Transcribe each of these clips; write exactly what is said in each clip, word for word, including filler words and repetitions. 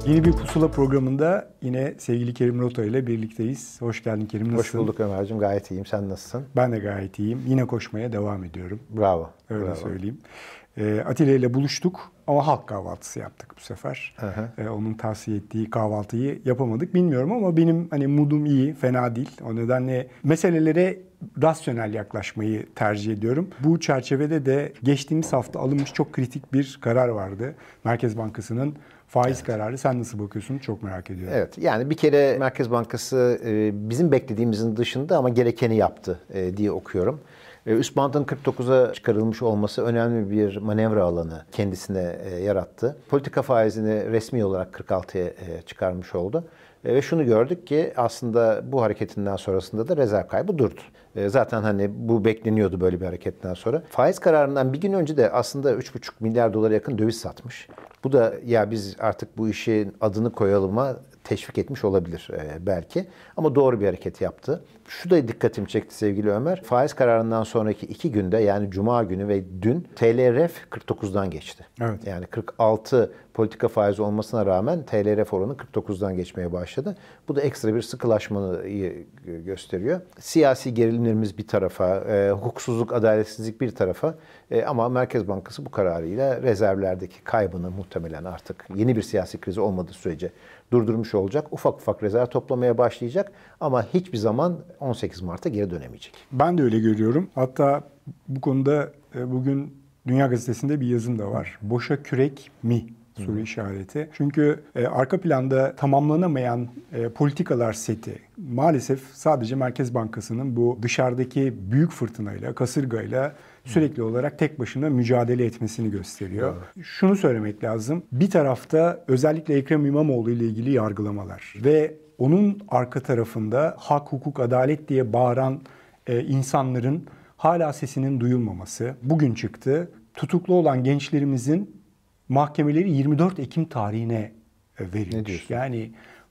Yeni bir Pusula programında yine sevgili Kerim Rota ile birlikteyiz. Hoş geldin Kerim, nasılsın? Hoş bulduk Ömerciğim, gayet iyiyim. Sen nasılsın? Ben de gayet iyiyim. Yine koşmaya devam ediyorum. Bravo. Öyle bravo. söyleyeyim. E, Atilla ile buluştuk ama halk kahvaltısı yaptık bu sefer. Hı hı. E, onun tavsiye ettiği kahvaltıyı yapamadık. Bilmiyorum ama benim hani moodum iyi, fena değil. O nedenle meselelere rasyonel yaklaşmayı tercih ediyorum. Bu çerçevede de geçtiğimiz hafta alınmış çok kritik bir karar vardı. Merkez Bankası'nın faiz evet. kararı. Sen nasıl bakıyorsun? Çok merak ediyorum. Evet, yani bir kere Merkez Bankası bizim beklediğimizin dışında ama gerekeni yaptı diye okuyorum. Üst bandın kırk dokuza çıkarılmış olması önemli bir manevra alanı kendisine yarattı. Politika faizini resmi olarak kırk altıya çıkarmış oldu. Ve şunu gördük ki aslında bu hareketinden sonrasında da rezerv kaybı durdu. Zaten hani bu bekleniyordu böyle bir hareketten sonra. Faiz kararından bir gün önce de aslında üç buçuk milyar dolara yakın döviz satmış. Bu da ya biz artık bu işin adını koyalıma teşvik etmiş olabilir e, belki. Ama doğru bir hareket yaptı. Şu da dikkatimi çekti sevgili Ömer. Faiz kararından sonraki iki günde, yani Cuma günü ve dün T L R F kırk dokuzdan geçti. Evet. Yani kırk altı politika faizi olmasına rağmen T L R F oranı kırk dokuzdan geçmeye başladı. Bu da ekstra bir sıkılaşmayı gösteriyor. Siyasi gerilimlerimiz bir tarafa, e, hukuksuzluk, adaletsizlik bir tarafa e, ama Merkez Bankası bu kararıyla rezervlerdeki kaybını muhtemelen artık yeni bir siyasi krizi olmadığı sürece durdurmuş olacak. Ufak ufak rezerv toplamaya başlayacak ama hiçbir zaman on sekiz Mart'a geri dönemeyecek. Ben de öyle görüyorum. Hatta bu konuda bugün Dünya Gazetesi'nde bir yazım da var. Boşa kürek mi? Soru işareti. Çünkü e, arka planda tamamlanamayan e, politikalar seti maalesef sadece Merkez Bankası'nın bu dışarıdaki büyük fırtınayla, kasırgayla sürekli olarak tek başına mücadele etmesini gösteriyor. Evet. Şunu söylemek lazım. Bir tarafta özellikle Ekrem İmamoğlu ile ilgili yargılamalar ve onun arka tarafında hak, hukuk, adalet diye bağıran e, insanların hala sesinin duyulmaması. Bugün çıktı. Tutuklu olan gençlerimizin mahkemeleri yirmi dört Ekim tarihine verilmiş. Yani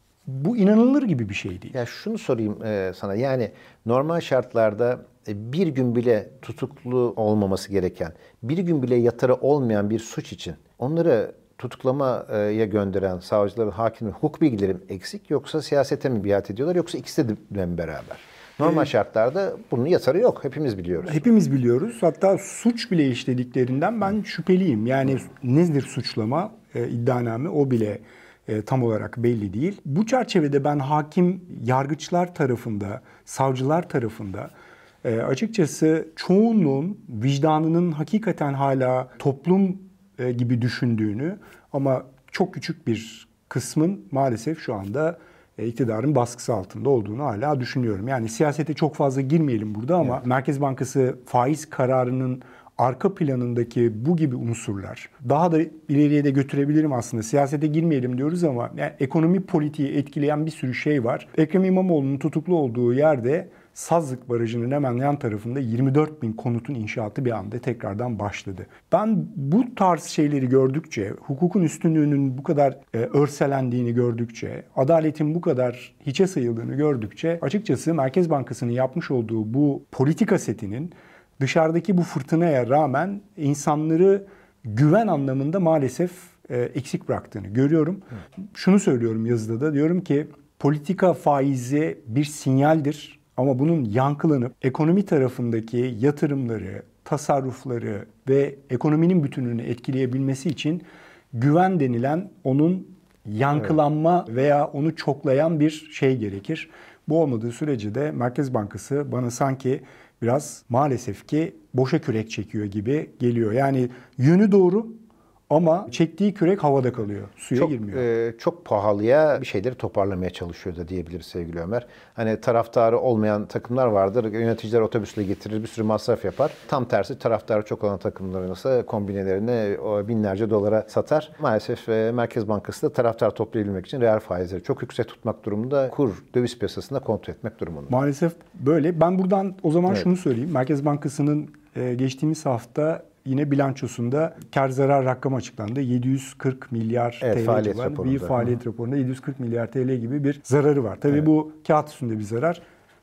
bu inanılır gibi bir şey değil. Ya şunu sorayım e, sana. Yani normal şartlarda e, bir gün bile tutuklu olmaması gereken, bir gün bile yatarı olmayan bir suç için onları tutuklamaya gönderen savcıların, hakimlerin hukuk bilgileri eksik, yoksa siyasete mi biat ediyorlar, yoksa ikisi de mi beraber? Normal şartlarda bunun yatarı yok. Hepimiz biliyoruz. Hepimiz biliyoruz. Hatta suç bile işledikleri,den ben şüpheliyim. Yani nedir suçlama, e, iddianame, o bile e, tam olarak belli değil. Bu çerçevede ben hakim, yargıçlar tarafında, savcılar tarafında e, açıkçası çoğunluğun vicdanının hakikaten hala toplum e, gibi düşündüğünü ama çok küçük bir kısmın maalesef şu anda iktidarın baskısı altında olduğunu hala düşünüyorum. Yani siyasete çok fazla girmeyelim burada ama evet. Merkez Bankası faiz kararının arka planındaki bu gibi unsurlar daha da ileriye de götürebilirim aslında. Siyasete girmeyelim diyoruz ama yani ekonomi politiği etkileyen bir sürü şey var. Ekrem İmamoğlu'nun tutuklu olduğu yerde Sazlık Barajı'nın hemen yan tarafında yirmi dört bin konutun inşaatı bir anda tekrardan başladı. Ben bu tarz şeyleri gördükçe, hukukun üstünlüğünün bu kadar e, örselendiğini gördükçe, adaletin bu kadar hiçe sayıldığını gördükçe açıkçası Merkez Bankası'nın yapmış olduğu bu politika setinin dışarıdaki bu fırtınaya rağmen insanları güven anlamında maalesef e, eksik bıraktığını görüyorum. Evet. Şunu söylüyorum yazıda da, diyorum ki politika faizi bir sinyaldir. Ama bunun yankılanıp ekonomi tarafındaki yatırımları, tasarrufları ve ekonominin bütününü etkileyebilmesi için güven denilen onun yankılanma evet. veya onu çoklayan bir şey gerekir. Bu olmadığı sürece de Merkez Bankası bana sanki biraz maalesef ki boşa kürek çekiyor gibi geliyor. Yani yönü doğru ama çektiği kürek havada kalıyor, suya çok, girmiyor. E, çok pahalıya bir şeyleri toparlamaya çalışıyor da diyebiliriz sevgili Ömer. Hani taraftarı olmayan takımlar vardır. Yöneticiler otobüsle getirir, bir sürü masraf yapar. Tam tersi, taraftarı çok olan takımların ise kombinelerini binlerce dolara satar. Maalesef e, Merkez Bankası da taraftar toplayabilmek için reel faizleri çok yüksek tutmak durumunda, kur, döviz piyasasında kontrol etmek durumunda. Maalesef böyle. Ben buradan o zaman evet. şunu söyleyeyim. Merkez Bankası'nın e, geçtiğimiz hafta yine bilançosunda kar zarar rakamı açıklandı. yedi yüz kırk milyar evet, T L faaliyet civarında raporunda. bir faaliyet Hı. raporunda yedi yüz kırk milyar T L gibi bir zararı var. Tabii evet. bu kağıt üstünde bir zarar.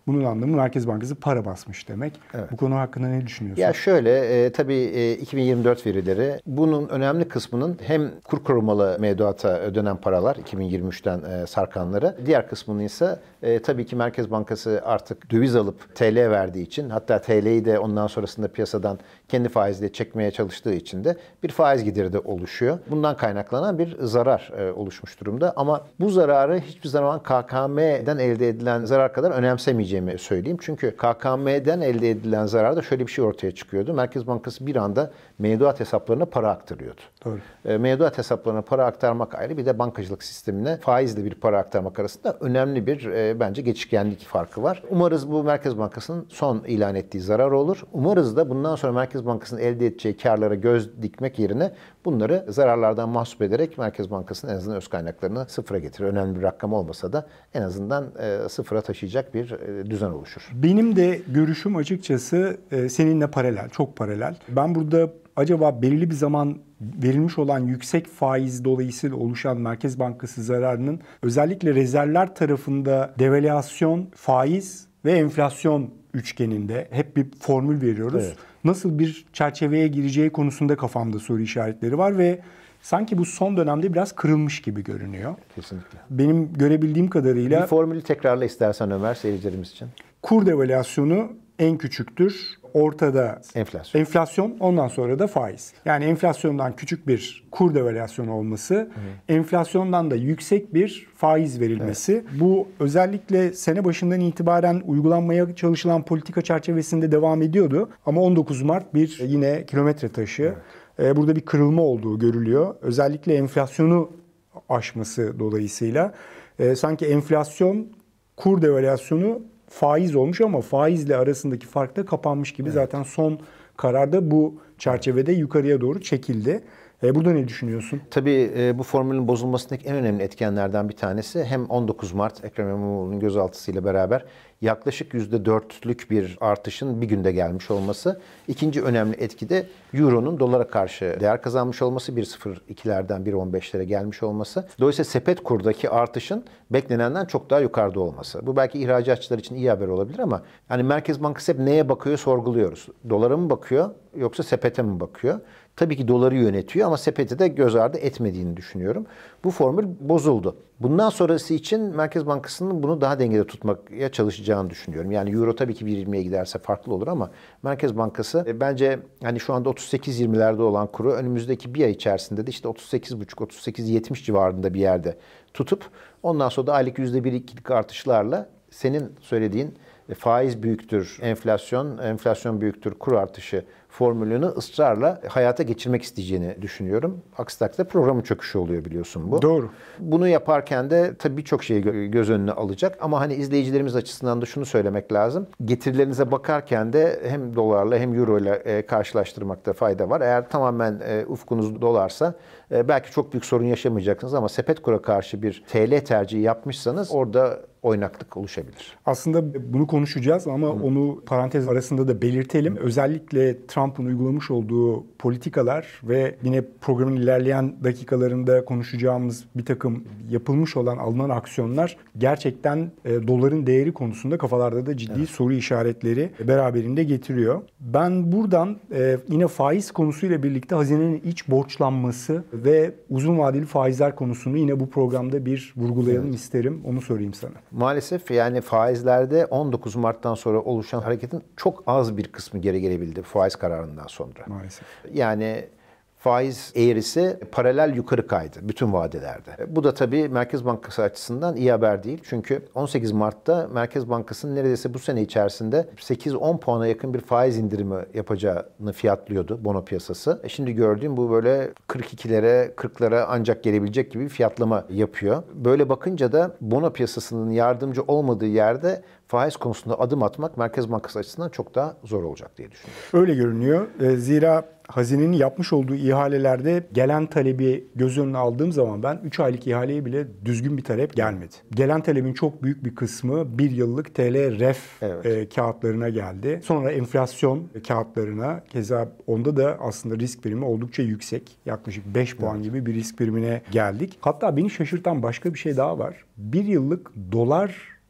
Bunun anlamı Merkez Bankası para basmış demek. Evet. Bu konu hakkında ne düşünüyorsun? Ya şöyle, e, tabii e, iki bin yirmi dört verileri bunun önemli kısmının hem kur korumalı mevduata ödenen paralar iki bin yirmi üçten e, sarkanları, diğer kısmının ise e, tabii ki Merkez Bankası artık döviz alıp T L verdiği için, hatta T L'yi de ondan sonrasında piyasadan kendi faiziyle çekmeye çalıştığı için de bir faiz gideri de oluşuyor. Bundan kaynaklanan bir zarar e, oluşmuş durumda. Ama bu zararı hiçbir zaman K K M'den elde edilen zarar kadar önemsemeyeceğimi söyleyeyim. Çünkü K K M'den elde edilen zararda şöyle bir şey ortaya çıkıyordu. Merkez Bankası bir anda mevduat hesaplarına para aktarıyordu. Doğru. E, mevduat hesaplarına para aktarmak ayrı, bir de bankacılık sistemine faizle bir para aktarmak arasında önemli bir e, bence geçişkenlik farkı var. Umarız bu Merkez Bankası'nın son ilan ettiği zarar olur. Umarız da bundan sonra Merkez Bankası'nın elde edeceği karlara göz dikmek yerine bunları zararlardan mahsup ederek Merkez Bankası'nın en azından öz kaynaklarını sıfıra getirir. Önemli bir rakam olmasa da en azından e, sıfıra taşıyacak bir e, düzen oluşur. Benim de görüşüm açıkçası e, seninle paralel, çok paralel. Ben burada acaba belirli bir zaman verilmiş olan yüksek faiz dolayısıyla oluşan Merkez Bankası zararının özellikle rezervler tarafında devalüasyon, faiz ve enflasyon üçgeninde hep bir formül veriyoruz. Evet. Nasıl bir çerçeveye gireceği konusunda kafamda soru işaretleri var ve sanki bu son dönemde biraz kırılmış gibi görünüyor. Kesinlikle. Benim görebildiğim kadarıyla Bir formülü tekrarla istersen Ömer, seyircilerimiz için. kur devalüasyonu en küçüktür. Ortada Enflasyon. enflasyon, ondan sonra da faiz. Yani enflasyondan küçük bir kur devalüasyonu olması, hı. enflasyondan da yüksek bir faiz verilmesi. Evet. Bu özellikle sene başından itibaren uygulanmaya çalışılan politika çerçevesinde devam ediyordu. Ama on dokuz Mart bir yine kilometre taşı. Evet. Burada bir kırılma olduğu görülüyor. Özellikle enflasyonu aşması dolayısıyla. Sanki enflasyon, kur devalüasyonu faiz olmuş ama faizle arasındaki fark da kapanmış gibi. Evet. Zaten son kararda bu çerçevede yukarıya doğru çekildi. E, burada ne düşünüyorsun? Tabii e, bu formülün bozulmasındaki en önemli etkenlerden bir tanesi hem on dokuz Mart Ekrem İmamoğlu'nun gözaltısıyla beraber yaklaşık yüzde dörtlük bir artışın bir günde gelmiş olması. İkinci önemli etki de Euro'nun dolara karşı değer kazanmış olması, bir nokta sıfır ikilerden bir nokta on beşlere gelmiş olması. Dolayısıyla sepet kurdaki artışın beklenenden çok daha yukarıda olması. Bu belki ihracatçılar için iyi haber olabilir ama yani Merkez Bankası hep neye bakıyor sorguluyoruz. Dolara mı bakıyor yoksa sepete mi bakıyor? Tabii ki doları yönetiyor ama sepeti de göz ardı etmediğini düşünüyorum. Bu formül bozuldu. Bundan sonrası için Merkez Bankası'nın bunu daha dengede tutmaya çalışacağını düşünüyorum. Yani Euro tabii ki bir nokta yirmiye giderse farklı olur ama Merkez Bankası e, bence hani şu anda otuz sekiz yirmilerde olan kuru önümüzdeki bir ay içerisinde de işte otuz sekiz buçuk otuz sekiz yetmiş civarında bir yerde tutup ondan sonra da aylık yüzde bir ikilik artışlarla senin söylediğin faiz büyüktür enflasyon, enflasyon büyüktür kur artışı formülünü ısrarla hayata geçirmek isteyeceğini düşünüyorum. Aksi takdirde programın çöküşü oluyor biliyorsun bu. Doğru. Bunu yaparken de tabii birçok şeyi göz önüne alacak ama hani izleyicilerimiz açısından da şunu söylemek lazım. Getirilerinize bakarken de hem dolarla hem euro ile karşılaştırmakta fayda var. Eğer tamamen ufkunuz dolarsa belki çok büyük sorun yaşamayacaksınız ama sepet kura karşı bir T L tercihi yapmışsanız orada oynaklık oluşabilir. Aslında bunu konuşacağız ama Hı. onu parantez arasında da belirtelim. Hı. Özellikle Trump'ın uygulamış olduğu politikalar ve yine programın ilerleyen dakikalarında konuşacağımız bir takım yapılmış olan alınan aksiyonlar gerçekten e, doların değeri konusunda kafalarda da ciddi evet. soru işaretleri beraberinde getiriyor. Ben buradan e, yine faiz konusuyla birlikte hazinenin iç borçlanması ve uzun vadeli faizler konusunu yine bu programda bir vurgulayalım evet. isterim. Onu sorayım sana. Maalesef yani faizlerde on dokuz Mart'tan sonra oluşan hareketin çok az bir kısmı geri gelebildi faiz kararından sonra. Maalesef. Yani faiz eğrisi paralel yukarı kaydı bütün vadelerde. Bu da tabii Merkez Bankası açısından iyi haber değil. Çünkü on sekiz Mart'ta Merkez Bankası'nın neredeyse bu sene içerisinde sekiz on puana yakın bir faiz indirimi yapacağını fiyatlıyordu bono piyasası. Şimdi gördüğüm bu böyle kırk ikilere kırklara ancak gelebilecek gibi bir fiyatlama yapıyor. Böyle bakınca da bono piyasasının yardımcı olmadığı yerde faiz konusunda adım atmak Merkez Bankası açısından çok daha zor olacak diye düşünüyorum. Öyle görünüyor. Zira hazinenin yapmış olduğu ihalelerde gelen talebi göz önüne aldığım zaman ben üç aylık ihaleye bile düzgün bir talep gelmedi. Gelen talebin çok büyük bir kısmı bir yıllık T L ref evet. e, kağıtlarına geldi. Sonra enflasyon kağıtlarına, keza onda da aslında risk primi oldukça yüksek. Yaklaşık beş puan evet. gibi bir risk primine geldik. Hatta beni şaşırtan başka bir şey daha var. Bir yıllık dolar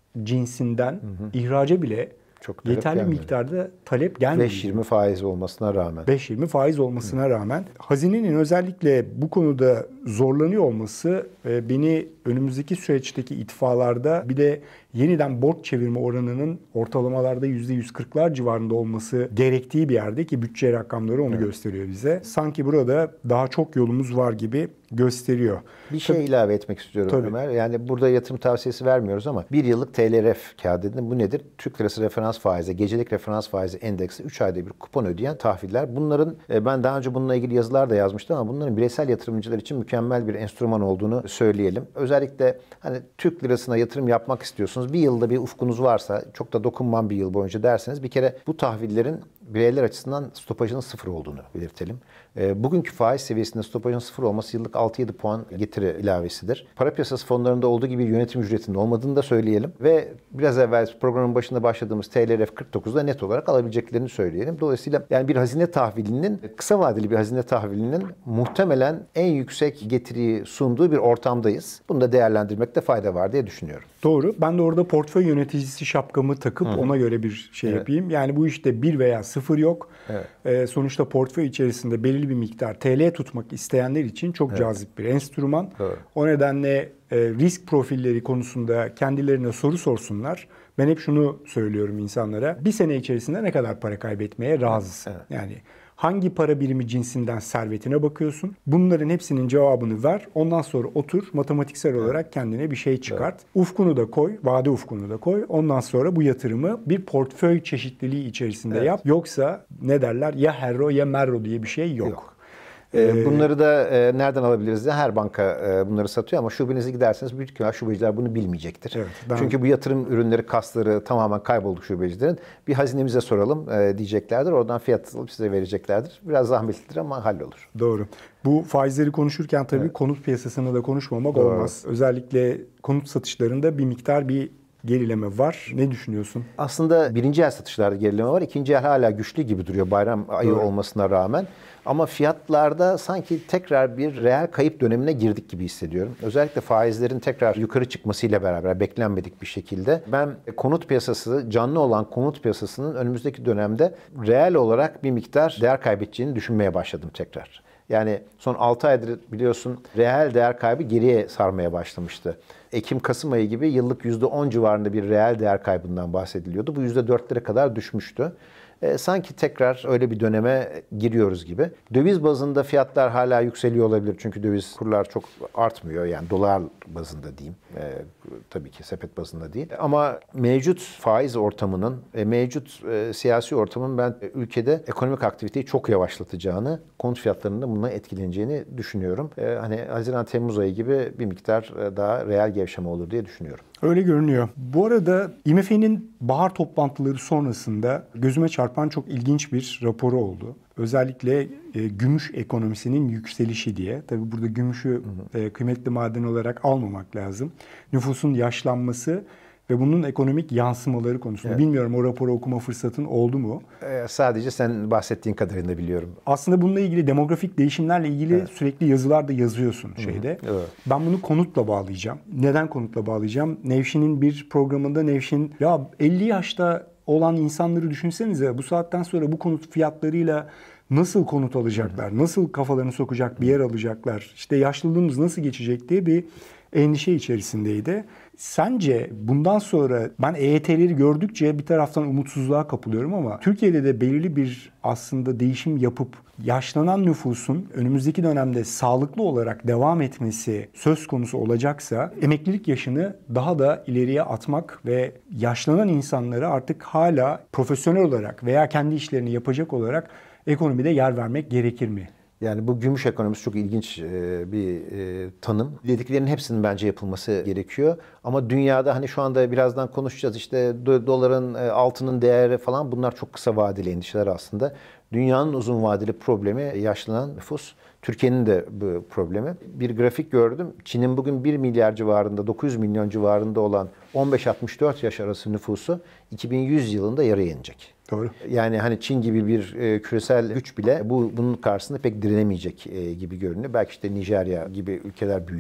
cinsinden hı hı. ihraca bile çok yeterli gelmedi. Miktarda talep gelmedi. beş yirmi faiz olmasına rağmen. beş yirmi faiz olmasına Hı. rağmen. Hazinenin özellikle bu konuda zorlanıyor olması beni önümüzdeki süreçteki itfaalarda bir de yeniden borç çevirme oranının ortalamalarda yüzde yüz kırklar civarında olması gerektiği bir yerde ki bütçe rakamları onu evet. gösteriyor bize. Sanki burada daha çok yolumuz var gibi gösteriyor. Bir şey Tabii, ilave etmek istiyorum Tabii. Ömer. Yani burada yatırım tavsiyesi vermiyoruz ama bir yıllık T L R F kağıdı bu nedir? Türk lirası referans faizi, gecelik referans faizi endeksi üç ayda bir kupon ödeyen tahviller. Bunların ben daha önce bununla ilgili yazılar da yazmıştım ama bunların bireysel yatırımcılar için mükemmel bir enstrüman olduğunu söyleyelim. Özellikle hani Türk lirasına yatırım yapmak istiyorsunuz. Bir yılda bir ufkunuz varsa çok da dokunmam bir yıl boyunca derseniz bir kere bu tahvillerin bireyler açısından stopajının sıfır olduğunu belirtelim. E, bugünkü faiz seviyesinde stopajın sıfır olması yıllık altı yedi puan getiri ilavesidir. Para piyasası fonlarında olduğu gibi yönetim ücretinin olmadığını da söyleyelim. Ve biraz evvel programın başında başladığımız T L R F kırk dokuzda net olarak alabileceklerini söyleyelim. Dolayısıyla yani bir hazine tahvilinin, kısa vadeli bir hazine tahvilinin muhtemelen en yüksek getiriyi sunduğu bir ortamdayız. Bunu da değerlendirmekte fayda var diye düşünüyorum. Doğru. Ben de orada portföy yöneticisi şapkamı takıp Hı-hı. ona göre bir şey evet. yapayım. Yani bu işte bir veya sıfır yok. Evet. Ee, sonuçta portföy içerisinde belirli bir miktar T L tutmak isteyenler için çok evet. cazip bir enstrüman. Evet. O nedenle e, risk profilleri konusunda kendilerine soru sorsunlar. Ben hep şunu söylüyorum insanlara. Bir sene içerisinde ne kadar para kaybetmeye razısın? Evet. Yani hangi para birimi cinsinden servetine bakıyorsun? Bunların hepsinin cevabını ver. Ondan sonra otur matematiksel evet. olarak kendine bir şey çıkart. Evet. Ufkunu da koy, vade ufkunu da koy. Ondan sonra bu yatırımı bir portföy çeşitliliği içerisinde evet. yap. Yoksa ne derler? Ya herro ya merro diye bir şey yok. yok. Bunları da e, nereden alabiliriz diye her banka e, bunları satıyor ama şubenize giderseniz büyük ihtimal şubeciler bunu bilmeyecektir. Evet, ben... Çünkü bu yatırım ürünleri kasları tamamen kayboldu şubecilerin. Bir hazinemize soralım e, diyeceklerdir. Oradan fiyat alıp size vereceklerdir. Biraz zahmetlidir ama hallolur. Doğru. Bu faizleri konuşurken tabii evet. konut piyasasını da konuşmamak Doğru. olmaz. Özellikle konut satışlarında bir miktar bir gerileme var. Ne düşünüyorsun? Aslında birinci el satışlarda gerileme var. İkinci el hala güçlü gibi duruyor bayram ayı Doğru. olmasına rağmen. Ama fiyatlarda sanki tekrar bir reel kayıp dönemine girdik gibi hissediyorum. Özellikle faizlerin tekrar yukarı çıkmasıyla beraber beklenmedik bir şekilde. Ben konut piyasası, canlı olan konut piyasasının önümüzdeki dönemde reel olarak bir miktar değer kaybedeceğini düşünmeye başladım tekrar. Yani son altı aydır biliyorsun reel değer kaybı geriye sarmaya başlamıştı. Ekim-Kasım ayı gibi yıllık yüzde on civarında bir reel değer kaybından bahsediliyordu. Bu yüzde dörtlere kadar düşmüştü. E, sanki tekrar öyle bir döneme giriyoruz gibi. Döviz bazında fiyatlar hala yükseliyor olabilir. Çünkü döviz kurlar çok artmıyor. Yani dolar bazında diyeyim. E, tabii ki sepet bazında değil. Ama mevcut faiz ortamının, e, mevcut e, siyasi ortamın ben e, ülkede ekonomik aktiviteyi çok yavaşlatacağını, konut fiyatlarının da bununla etkileneceğini düşünüyorum. E, hani Haziran-Temmuz ayı gibi bir miktar e, daha reel gevşeme olur diye düşünüyorum. Öyle görünüyor. Bu arada I M F'nin bahar toplantıları sonrasında gözüme çarpan çok ilginç bir raporu oldu. Özellikle e, gümüş ekonomisinin yükselişi diye. Tabii burada gümüşü e, kıymetli maden olarak almamak lazım. Nüfusun yaşlanması ve bunun ekonomik yansımaları konusunda. Evet. Bilmiyorum o raporu okuma fırsatın oldu mu? Ee, sadece sen bahsettiğin kadarıyla biliyorum. Aslında bununla ilgili demografik değişimlerle ilgili evet. sürekli yazılar da yazıyorsun şeyde. Hı hı. Evet. Ben bunu konutla bağlayacağım. Neden konutla bağlayacağım? Nevşin'in bir programında Nevşin ya elli yaşta olan insanları düşünsenize bu saatten sonra bu konut fiyatlarıyla nasıl konut alacaklar? Hı hı. Nasıl kafalarını sokacak bir yer alacaklar? İşte yaşlılığımız nasıl geçecek diye bir endişe içerisindeydi. Sence bundan sonra ben E Y T'leri gördükçe bir taraftan umutsuzluğa kapılıyorum ama Türkiye'de de belirli bir aslında değişim yapıp yaşlanan nüfusun önümüzdeki dönemde sağlıklı olarak devam etmesi söz konusu olacaksa emeklilik yaşını daha da ileriye atmak ve yaşlanan insanlara artık hala profesyonel olarak veya kendi işlerini yapacak olarak ekonomide yer vermek gerekir mi? Yani bu gümüş ekonomisi çok ilginç bir tanım. Dediklerinin hepsinin bence yapılması gerekiyor. Ama dünyada hani şu anda birazdan konuşacağız işte doların, altının değeri falan bunlar çok kısa vadeli endişeler aslında. Dünyanın uzun vadeli problemi yaşlanan nüfus. Türkiye'nin de bu problemi. Bir grafik gördüm. Çin'in bugün bir milyar civarında, dokuz yüz milyon civarında olan on beş altmış dört yaş arası nüfusu iki bin yüz yılında yarıya inecek. Doğru. Yani hani Çin gibi bir e, küresel güç bile bu bunun karşısında pek direnemeyecek e, gibi görünüyor. Belki işte Nijerya gibi ülkeler büyüyor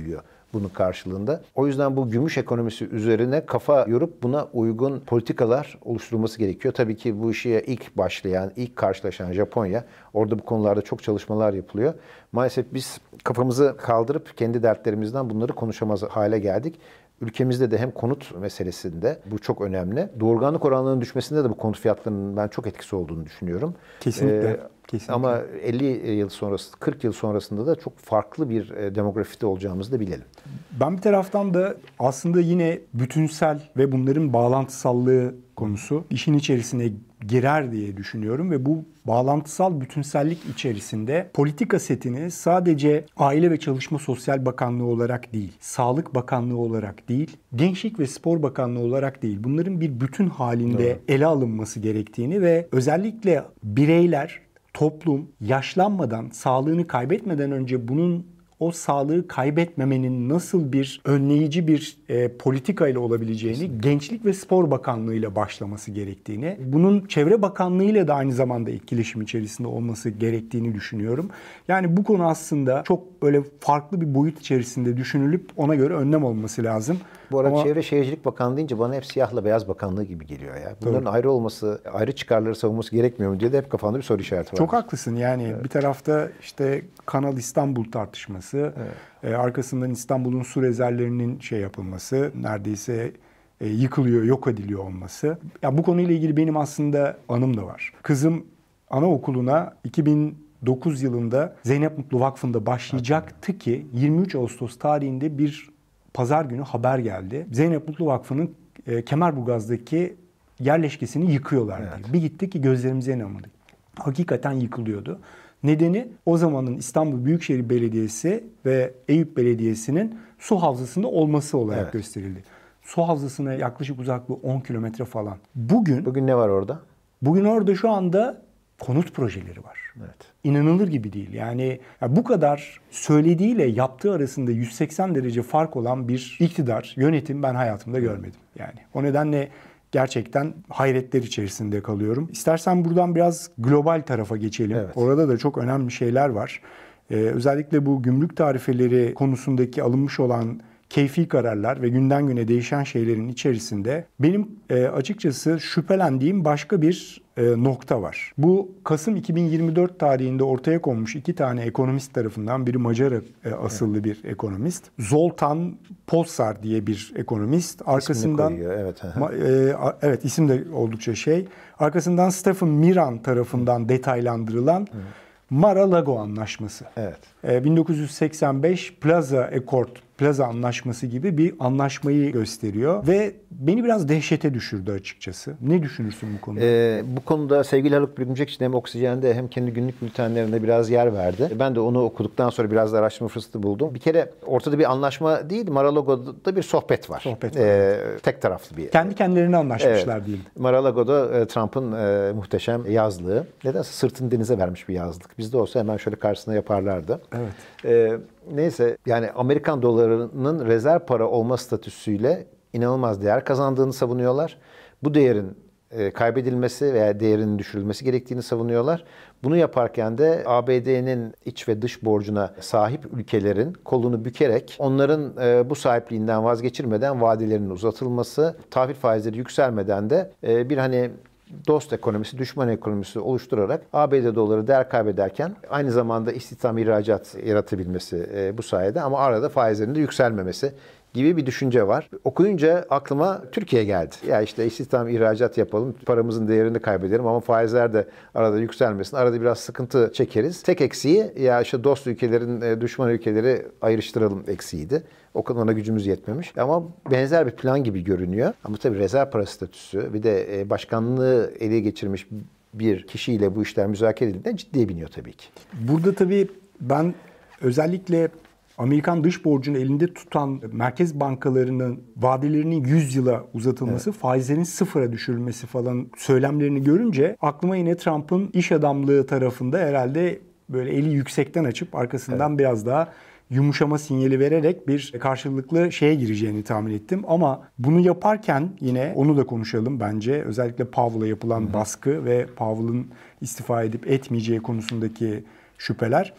bunun karşılığında. O yüzden bu gümüş ekonomisi üzerine kafa yorup buna uygun politikalar oluşturulması gerekiyor. Tabii ki bu işe ilk başlayan, ilk karşılaşan Japonya. Orada bu konularda çok çalışmalar yapılıyor. Maalesef biz kafamızı kaldırıp kendi dertlerimizden bunları konuşamaz hale geldik. Ülkemizde de hem konut meselesinde bu çok önemli. Doğurganlık oranlarının düşmesinde de bu konut fiyatlarının ben çok etkisi olduğunu düşünüyorum. Kesinlikle. Ee, Kesinlikle. Ama elli yıl sonrası, kırk yıl sonrasında da çok farklı bir demografide olacağımızı da bilelim. Ben bir taraftan da aslında yine bütünsel ve bunların bağlantısallığı konusu işin içerisine girer diye düşünüyorum ve bu bağlantısal bütünsellik içerisinde politika setini sadece Aile ve Çalışma Sosyal Bakanlığı olarak değil, Sağlık Bakanlığı olarak değil, Gençlik ve Spor Bakanlığı olarak değil, bunların bir bütün halinde Doğru. ele alınması gerektiğini ve özellikle bireyler, toplum yaşlanmadan, sağlığını kaybetmeden önce bunun o sağlığı kaybetmemenin nasıl bir önleyici bir e, politika ile olabileceğini, Kesinlikle. Gençlik ve Spor Bakanlığı ile başlaması gerektiğini, bunun Çevre Bakanlığı ile de aynı zamanda etkileşim içerisinde olması gerektiğini düşünüyorum. Yani bu konu aslında çok böyle farklı bir boyut içerisinde düşünülüp ona göre önlem olması lazım. Bu arada Ama... Çevre Şehircilik Bakanlığı deyince bana hep siyahla beyaz bakanlığı gibi geliyor ya. Bunların Doğru. ayrı olması, ayrı çıkarları savunması gerekmiyor mu diye de hep kafamda bir soru işareti var. Çok haklısın yani evet. Bir tarafta işte Kanal İstanbul tartışması, evet. e, arkasından İstanbul'un su rezervlerinin şey yapılması, neredeyse e, yıkılıyor, yok ediliyor olması. Ya bu konuyla ilgili benim aslında anım da var. Kızım anaokuluna iki bin dokuz yılında Zeynep Mutlu Vakfı'nda başlayacaktı ki yirmi üç Ağustos tarihinde bir pazar günü haber geldi. Zeynep Mutlu Vakfı'nın e, Kemerburgaz'daki yerleşkesini yıkıyorlar evet. diye. Bir gittik ki gözlerimize inanmadık. Hakikaten yıkılıyordu. Nedeni o zamanın İstanbul Büyükşehir Belediyesi ve Eyüp Belediyesi'nin su havzasında olması olarak evet. gösterildi. Su havzasına yaklaşık uzaklığı on kilometre falan. Bugün Bugün ne var orada? Bugün orada şu anda konut projeleri var. Evet. İnanılır gibi değil. Yani ya bu kadar söylediğiyle yaptığı arasında yüz seksen derece fark olan bir iktidar, yönetim ben hayatımda görmedim. Yani o nedenle gerçekten hayretler içerisinde kalıyorum. İstersen buradan biraz global tarafa geçelim. Evet. Orada da çok önemli şeyler var. Ee, özellikle bu gümrük tarifeleri konusundaki alınmış olan keyfi kararlar ve günden güne değişen şeylerin içerisinde benim e, açıkçası şüphelendiğim başka bir e, nokta var. Bu Kasım iki bin yirmi dört tarihinde ortaya konmuş iki tane ekonomist tarafından, biri Macar e, asıllı evet. bir ekonomist, Zoltan Pozsar diye bir ekonomist. Arkasından evet, e, evet isim de oldukça şey. Arkasından Stephen Miran tarafından detaylandırılan evet. Mar-a-Lago Anlaşması. Evet. E, bin dokuz yüz seksen beş Plaza Accord, Plaza Anlaşması gibi bir anlaşmayı gösteriyor ve beni biraz dehşete düşürdü açıkçası. Ne düşünürsün bu konuda? Ee, bu konuda sevgili Haluk Bürümcek için hem Oksijen'de hem kendi günlük bültenlerinde biraz yer verdi. Ben de onu okuduktan sonra biraz da araştırma fırsatı buldum. Bir kere ortada bir anlaşma değil, Mar-a-Lago'da bir sohbet var. Sohbet var. Ee, tek taraflı bir. Kendi kendilerine anlaşmışlar evet. değil. Mar-a-Lago'da e, Trump'ın e, muhteşem yazlığı. Nedense sırtını denize vermiş bir yazlık. Bizde olsa hemen şöyle karşısına yaparlardı. Evet. Ee, neyse yani Amerikan dolarının rezerv para olma statüsüyle inanılmaz değer kazandığını savunuyorlar. Bu değerin e, kaybedilmesi veya değerinin düşürülmesi gerektiğini savunuyorlar. Bunu yaparken de A B D'nin iç ve dış borcuna sahip ülkelerin kolunu bükerek onların e, bu sahipliğinden vazgeçirmeden vadelerinin uzatılması, tahvil faizleri yükselmeden de e, bir hani dost ekonomisi, düşman ekonomisi oluşturarak A B D doları değer kaybederken aynı zamanda istihdam, ihracat yaratabilmesi e, bu sayede ama arada faizlerin de yükselmemesi gibi bir düşünce var. Okuyunca aklıma Türkiye geldi. Ya işte istihdam, ihracat yapalım, paramızın değerini kaybedelim ama faizler de arada yükselmesin. Arada biraz sıkıntı çekeriz. Tek eksiği ya işte dost ülkelerin, düşman ülkeleri ayrıştıralım eksiğiydi. O kadar ona gücümüz yetmemiş. Ama benzer bir plan gibi görünüyor. Ama tabii rezerv para statüsü bir de başkanlığı ele geçirmiş bir kişiyle bu işler müzakere edildiğinde ciddiye biniyor tabii ki. Burada tabii ben özellikle Amerikan dış borcunu elinde tutan merkez bankalarının vadelerinin yüz yıla uzatılması, evet. faizlerin sıfıra düşürülmesi falan söylemlerini görünce aklıma yine Trump'ın iş adamlığı tarafında herhalde böyle eli yüksekten açıp arkasından evet. biraz daha yumuşama sinyali vererek bir karşılıklı şeye gireceğini tahmin ettim. Ama bunu yaparken yine onu da konuşalım bence. Özellikle Powell'a yapılan Hı-hı. baskı ve Powell'ın istifa edip etmeyeceği konusundaki şüpheler.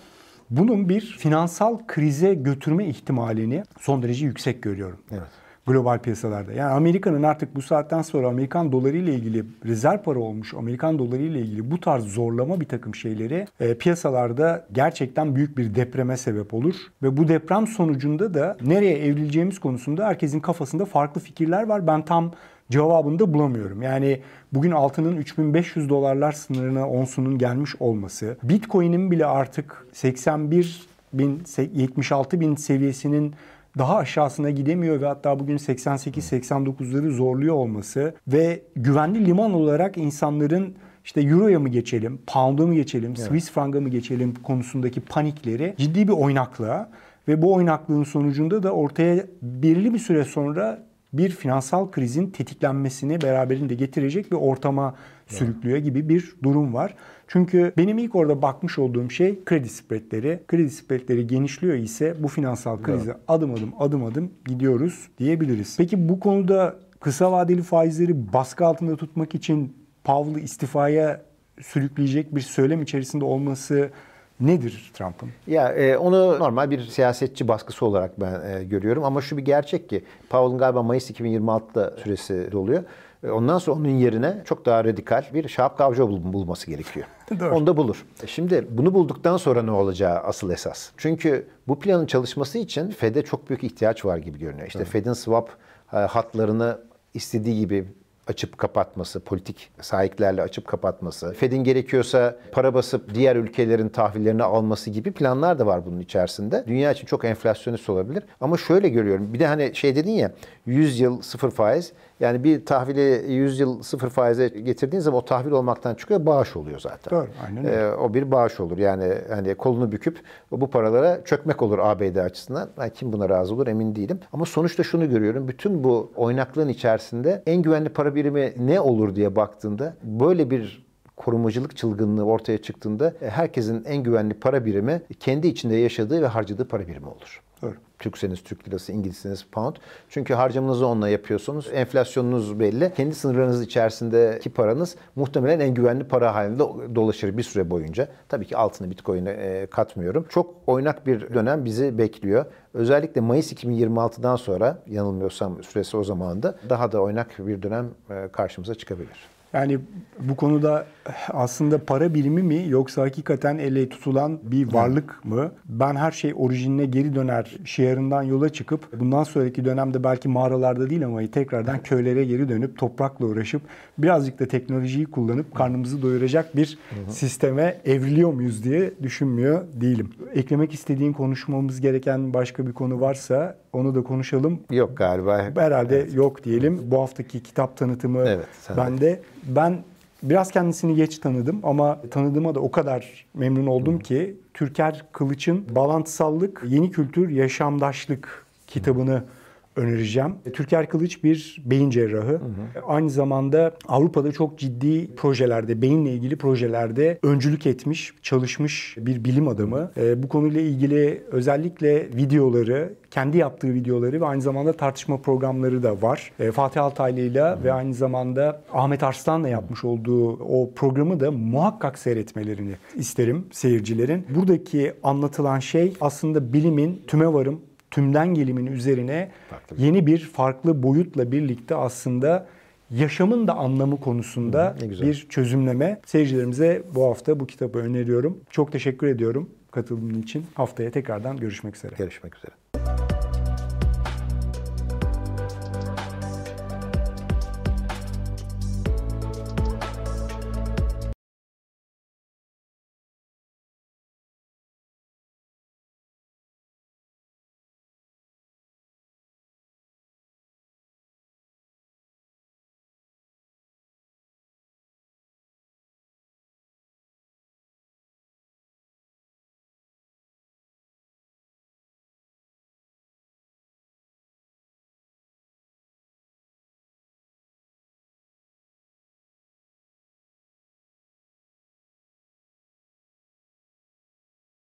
bunun bir finansal krize götürme ihtimalini son derece yüksek görüyorum. Evet. Global piyasalarda. Yani Amerika'nın artık bu saatten sonra Amerikan doları ile ilgili rezerv para olmuş Amerikan doları ile ilgili bu tarz zorlama bir takım şeyleri e, piyasalarda gerçekten büyük bir depreme sebep olur. Ve bu deprem sonucunda da nereye evrileceğimiz konusunda herkesin kafasında farklı fikirler var. Ben tam cevabını da bulamıyorum. Yani bugün altının üç bin beş yüz dolarlar sınırına onsunun gelmiş olması, Bitcoin'in bile artık seksen bir bin, yetmiş altı bin seviyesinin daha aşağısına gidemiyor ve hatta bugün seksen sekiz seksen dokuzları zorluyor olması ve güvenli liman olarak insanların işte Euro'ya mı geçelim, Pound'a mı geçelim, evet. Swiss Frank'a mı geçelim konusundaki panikleri ciddi bir oynaklığa ve bu oynaklığın sonucunda da ortaya belirli bir süre sonra bir finansal krizin tetiklenmesini beraberinde getirecek bir ortama sürüklüyor gibi bir durum var. Çünkü benim ilk orada bakmış olduğum şey kredi spreadleri. Kredi spreadleri genişliyor ise bu finansal krize adım adım adım adım gidiyoruz diyebiliriz. Peki bu konuda kısa vadeli faizleri baskı altında tutmak için Powell'ı istifaya sürükleyecek bir söylem içerisinde olması nedir Trump'ın? Ya e, onu normal bir siyasetçi baskısı olarak ben e, görüyorum ama şu bir gerçek ki Powell'ın galiba Mayıs iki bin yirmi altıda süresi doluyor. E, ondan sonra onun yerine çok daha radikal bir Şahap Kavcı bul- bulması gerekiyor. Doğru. Onu da bulur. E, şimdi bunu bulduktan sonra ne olacağı asıl esas. Çünkü bu planın çalışması için Fed'e çok büyük ihtiyaç var gibi görünüyor. İşte evet. Fed'in swap e, hatlarını istediği gibi açıp kapatması, politik sahiplerle açıp kapatması, Fed'in gerekiyorsa para basıp diğer ülkelerin tahvillerini alması gibi planlar da var bunun içerisinde. Dünya için çok enflasyonist olabilir. Ama şöyle görüyorum. Bir de hani şey dedin ya yüz yıl sıfır faiz. Yani bir tahvili yüz yıl sıfır faize getirdiğin zaman o tahvil olmaktan çıkıyor, bağış oluyor zaten. Doğru, aynen öyle. Ee, o bir bağış olur. Yani hani kolunu büküp bu paralara çökmek olur A B D açısından. Yani kim buna razı olur emin değilim. Ama sonuçta şunu görüyorum. Bütün bu oynaklığın içerisinde en güvenli para birimi ne olur diye baktığında böyle bir korumacılık çılgınlığı ortaya çıktığında herkesin en güvenli para birimi kendi içinde yaşadığı ve harcadığı para birimi olur. Doğru. Türkseniz Türk lirası, İngilizseniz pound. Çünkü harcamanızı onunla yapıyorsunuz. Enflasyonunuz belli. Kendi sınırlarınız içerisindeki paranız muhtemelen en güvenli para halinde dolaşır bir süre boyunca. Tabii ki altını Bitcoin'e katmıyorum. Çok oynak bir dönem bizi bekliyor. Özellikle Mayıs iki bin yirmi altıdan sonra yanılmıyorsam süresi o zamanda daha da oynak bir dönem karşımıza çıkabilir. Yani bu konuda aslında para birimi mi yoksa hakikaten elle tutulan bir varlık mı? Ben her şey orijinine geri döner şiarından yola çıkıp bundan sonraki dönemde belki mağaralarda değil ama tekrardan köylere geri dönüp toprakla uğraşıp birazcık da teknolojiyi kullanıp karnımızı doyuracak bir sisteme evriliyor muyuz diye düşünmüyor değilim. Eklemek istediğin konuşmamız gereken başka bir konu varsa onu da konuşalım. Yok galiba. Herhalde evet. yok diyelim. Bu haftaki kitap tanıtımı evet, bende. Ben biraz kendisini geç tanıdım ama tanıdığıma da o kadar memnun oldum hmm. ki Türker Kılıç'ın Bağlantısallık, Yeni Kültür, Yaşamdaşlık kitabını hmm. önereceğim. Türker Kılıç bir beyin cerrahı. Hı hı. Aynı zamanda Avrupa'da çok ciddi projelerde, beyinle ilgili projelerde öncülük etmiş, çalışmış bir bilim adamı. Bu konuyla ilgili özellikle videoları, kendi yaptığı videoları ve aynı zamanda tartışma programları da var. Fatih Altaylı'yla ve aynı zamanda Ahmet Arslan'la yapmış olduğu o programı da muhakkak seyretmelerini isterim seyircilerin. Buradaki anlatılan şey aslında bilimin tümevarım, tümden gelimin üzerine yeni bir farklı boyutla birlikte aslında yaşamın da anlamı konusunda Hı, bir çözümleme. Seyircilerimize bu hafta bu kitabı öneriyorum. Çok teşekkür ediyorum katıldığın için. Haftaya tekrardan görüşmek üzere. Görüşmek üzere.